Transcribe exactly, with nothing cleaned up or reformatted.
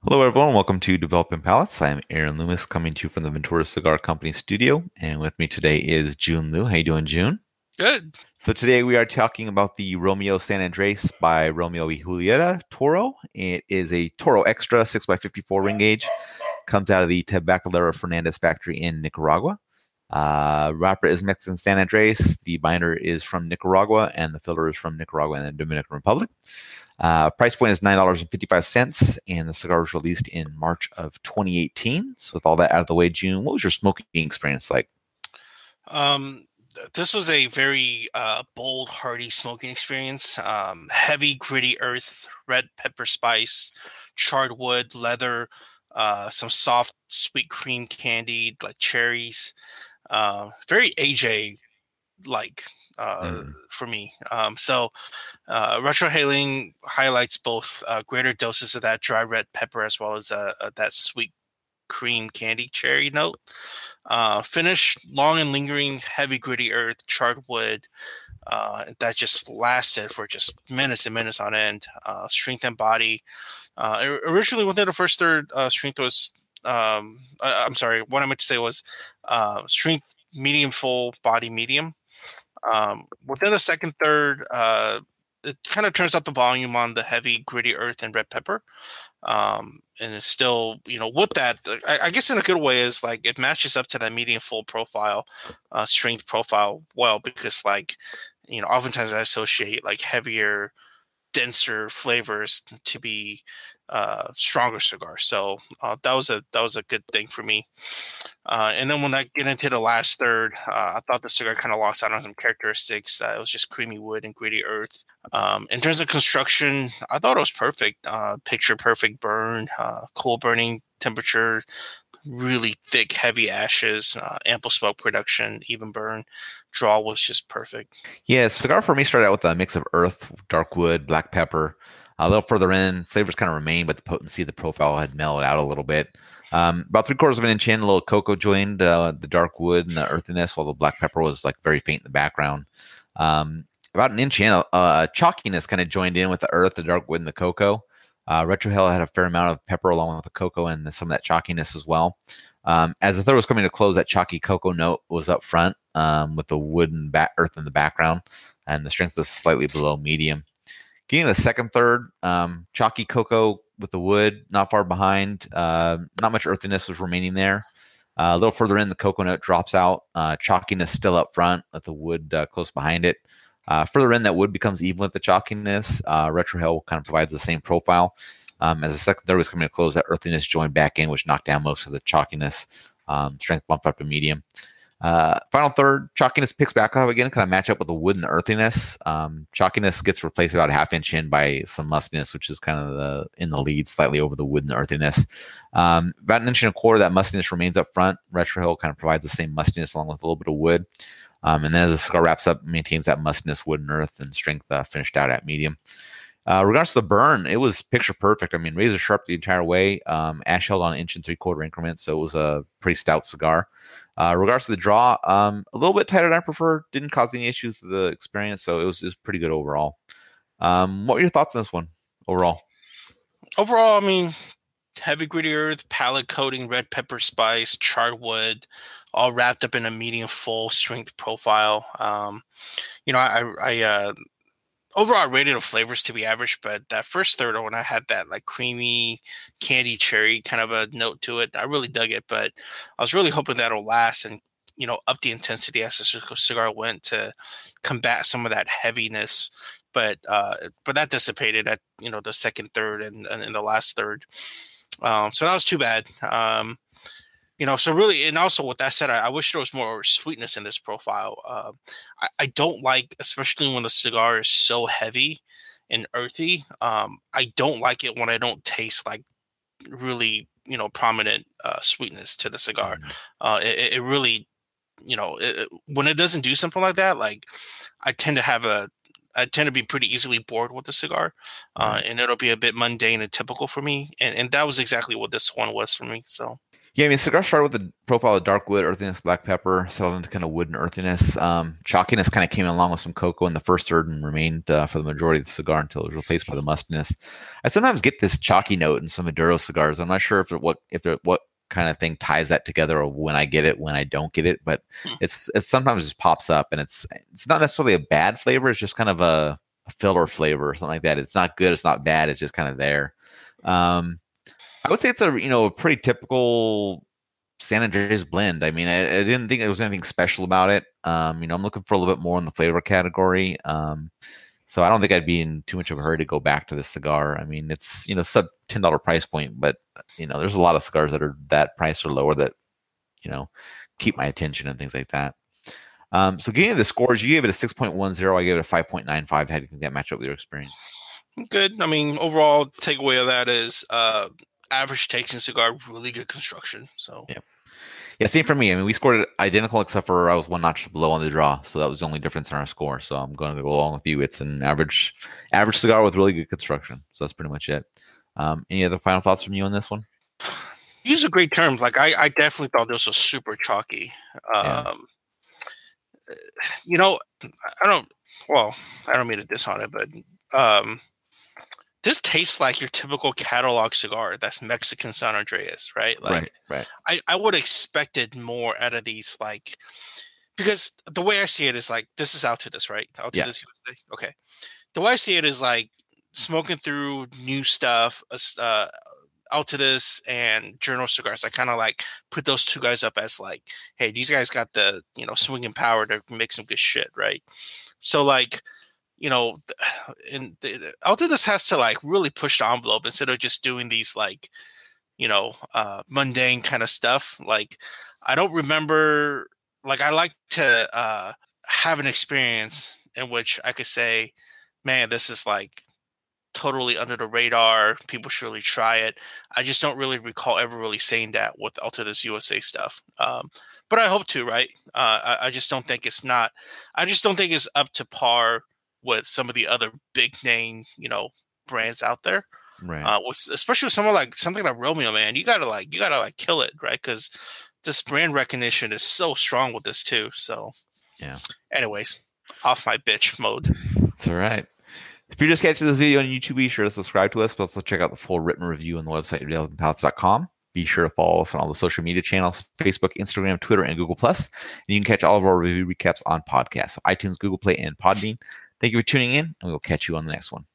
Hello, everyone. Welcome to Developing Palates. I'm Aaron Loomis, coming to you from the Ventura Cigar Company studio, and with me today is June Liu. How you doing, June? Good. So today we are talking about the Romeo San Andres by Romeo y Julieta Toro. It is a Toro Extra six by fifty-four ring gauge. Comes out of the Tabacalera Fernandez factory in Nicaragua. Uh, wrapper is Mexican San Andres. The binder is from Nicaragua, and the filler is from Nicaragua and the Dominican Republic. Uh, price point is nine dollars and fifty-five cents, and the cigar was released in March of twenty eighteen. So, with all that out of the way, June, what was your smoking experience like? Um, th- this was a very uh, bold, hearty smoking experience. Um, heavy, gritty earth, red pepper spice, charred wood, leather, uh, some soft, sweet cream candy like cherries. Uh, very A J like uh, Mm. for me. Um, so, uh, retrohaling highlights both uh, greater doses of that dry red pepper as well as uh, uh, that sweet cream candy cherry note. Uh, finish long and lingering, heavy, gritty earth, charred wood uh, that just lasted for just minutes and minutes on end. Uh, strength and body. Uh, originally, within the first third, uh, strength was. Um, I, I'm sorry. What I meant to say was uh, strength medium, full body medium. Um, within the second third, uh, it kind of turns up the volume on the heavy, gritty earth and red pepper. Um, and it's still, you know, with that, I, I guess in a good way is like it matches up to that medium full profile, uh, strength profile well because like, you know, oftentimes I associate like heavier, denser flavors to be uh, stronger cigars. So uh, that was a that was a good thing for me. Uh, and then when I get into the last third, uh, I thought the cigar kind of lost out on some characteristics. Uh, it was just creamy wood and gritty earth. Um, in terms of construction, I thought it was perfect. Uh, picture perfect burn, uh, cool burning temperature, really thick, heavy ashes, uh, ample smoke production, even burn. Draw was just perfect. Yeah, cigar for me started out with a mix of earth, dark wood, black pepper. A little further in, flavors kind of remained, but the potency of the profile had mellowed out a little bit. Um, about three quarters of an inch in, a little cocoa joined uh, the dark wood and the earthiness, while the black pepper was like very faint in the background. Um, about an inch in, uh, uh, chalkiness kind of joined in with the earth, the dark wood, and the cocoa. Uh, Retrohale had a fair amount of pepper along with the cocoa and the, some of that chalkiness as well. Um, as the third was coming to close, that chalky cocoa note was up front um, with the wood and back, earth in the background, and the strength was slightly below medium. Getting the second third, um, chalky cocoa with the wood not far behind. Uh, not much earthiness was remaining there. Uh, a little further in, the coconut drops out. Uh, chalkiness still up front with the wood uh, close behind it. Uh, further in, that wood becomes even with the chalkiness. Uh, Retrohale kind of provides the same profile. Um, as the second third was coming to close, that earthiness joined back in, which knocked down most of the chalkiness. Um, strength bumped up to medium. Uh, final third, chalkiness picks back up again, kind of match up with the wood and the earthiness. Um, chalkiness gets replaced about a half inch in by some mustiness, which is kind of the in the lead, slightly over the wood and the earthiness. Um, about an inch and a quarter, that mustiness remains up front. Retro kind of provides the same mustiness along with a little bit of wood. Um, and then as the cigar wraps up, maintains that mustiness, wood and earth, and strength uh, finished out at medium. Uh, regards to the burn, it was picture perfect. I mean, razor sharp the entire way. Um, ash held on an inch and three quarter increments, so it was a pretty stout cigar. Uh, regards to the draw, um, a little bit tighter than I prefer. Didn't cause any issues to the experience, so it was, it was pretty good overall. Um, what were your thoughts on this one overall? Overall, I mean, heavy gritty earth, palate coating, red pepper spice, charred wood, all wrapped up in a medium full strength profile. Um, you know, I, I uh, overall I rated the flavors to be average, but that first third when I had that like creamy candy cherry kind of a note to it, I really dug it. But I was really hoping that'll last and you know up the intensity as the cigar went to combat some of that heaviness. But uh, but that dissipated at you know the second third and, and in the last third. Um, so that was too bad. Um, you know, so really, and also with that said, I, I wish there was more sweetness in this profile. Uh, I, I don't like, especially when the cigar is so heavy and earthy. Um, I don't like it when I don't taste like really, you know, prominent uh, sweetness to the cigar. Mm. Uh, it, it really, you know, it, when it doesn't do something like that, like I tend to have a, I tend to be pretty easily bored with the cigar, uh, Right. and it'll be a bit mundane and typical for me. And and that was exactly what this one was for me. So. Yeah, I mean, cigar started with the profile of dark wood, earthiness, black pepper, settled into kind of wood and earthiness. Um, chalkiness kind of came along with some cocoa in the first third and remained uh, for the majority of the cigar until it was replaced by the mustiness. I sometimes get this chalky note in some Maduro cigars. I'm not sure if it, what if there what kind of thing ties that together, or when I get it, when I don't get it, but it's it sometimes just pops up, and it's it's not necessarily a bad flavor. It's just kind of a, a filler flavor or something like that. It's not good. It's not bad. It's just kind of there. Um, I would say it's a you know a pretty typical San Andreas blend. I mean, I, I didn't think there was anything special about it. Um, you know, I'm looking for a little bit more in the flavor category. Um, so I don't think I'd be in too much of a hurry to go back to this cigar. I mean, it's you know sub ten dollar price point, but you know, there's a lot of cigars that are that price or lower that you know keep my attention and things like that. Um, so getting the scores, you gave it a six point one zero. I gave it a five point nine five. How do you think that match up with your experience? Good. I mean, overall takeaway of that is uh, average takes in cigar, really good construction. So yeah, yeah, same for me. I mean, we scored it identical except for I was one notch below on the draw, so that was the only difference in our score. So I'm going to go along with you. It's an average average cigar with really good construction. So that's pretty much it. Um, any other final thoughts from you on this one? Use a great term. Like I, I definitely thought this was super chalky. Um, yeah. You know, I don't. Well, I don't mean to diss on it, but um, this tastes like your typical catalog cigar. That's Mexican San Andreas, right? Like, right, right. I, I would have expected more out of these, like, because the way I see it is like this is out to this, right? Out to yeah. this, okay. The way I see it is like smoking through new stuff, uh, out to this and Journal cigars. I kind of like put those two guys up as like, hey, these guys got the you know swinging power to make some good shit, right? So like, you know, and Alta this has to like really push the envelope instead of just doing these like, you know, uh, mundane kind of stuff. Like, I don't remember. Like, I like to uh, have an experience in which I could say, man, this is like totally under the radar. People should really try it. I just don't really recall ever really saying that with Alta this U S A stuff. Um, but I hope to, right? Uh, I, I just don't think it's not. I just don't think it's up to par with some of the other big name, you know, brands out there. Right. Uh, with, especially with someone like something like Romeo, man, you gotta like you gotta like kill it, right? Because this brand recognition is so strong with this too. So, yeah. Anyways, off my bitch mode. That's all right. If you're just catching this video on YouTube, be sure to subscribe to us, but also check out the full written review on the website, real elephant palates dot com. Be sure to follow us on all the social media channels, Facebook, Instagram, Twitter, and Google Plus. And you can catch all of our review recaps on podcasts, so iTunes, Google Play, and Podbean. Thank you for tuning in, and we'll catch you on the next one.